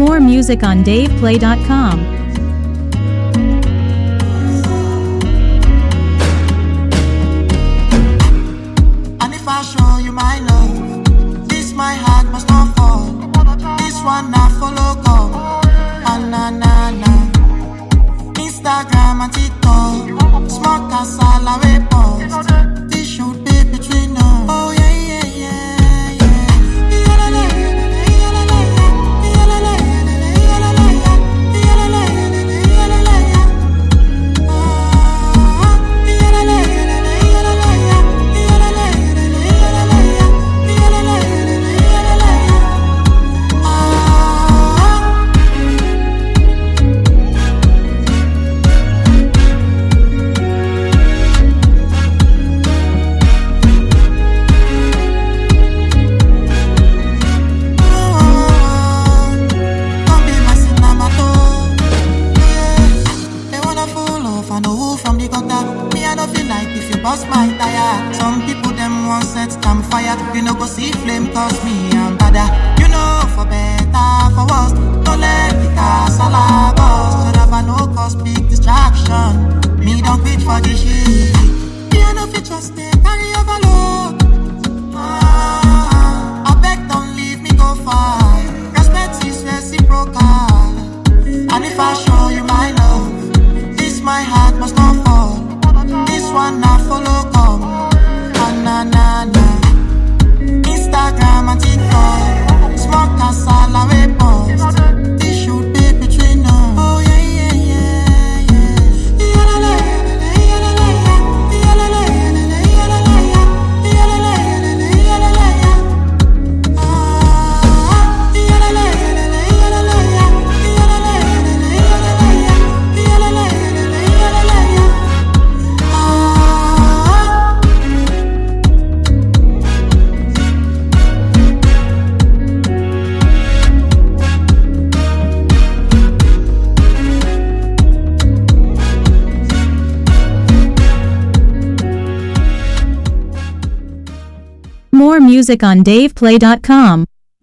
More music on DavePlay.com. And if I show you my love, this my heart must not fall. This one I follow come. Na na na. Instagram and TikTok, small casala we post. This should be between us. Oh yeah yeah yeah yeah. I know who from the gutter. Me, I don't feel like if you bust my tire. Some people them want set them fire. You know go see flame cause me and bother. You know for better, for worse. Don't let the casala bust. So that I no cause big distraction. Me don't quit for the shit. Me I know fit just stay carry overload. I beg don't leave me go far. Respect is reciprocal. And if I show you my love, my heart must not fall. This one I follow come. Na na na. Instagram and TikTok, small casala we post. This should be between us. Oh yeah yeah yeah yeah. More music on DavePlay.com.